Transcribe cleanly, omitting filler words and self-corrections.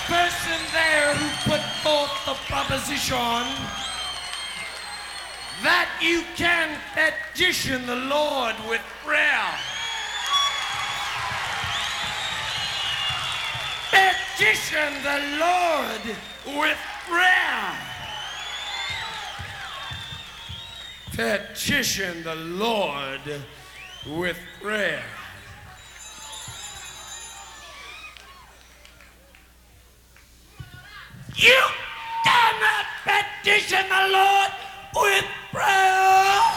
person there who put forth the proposition that you can petition the Lord with prayer. Petition the Lord with prayer. Petition the Lord with prayer. You cannot petition the Lord with prayer.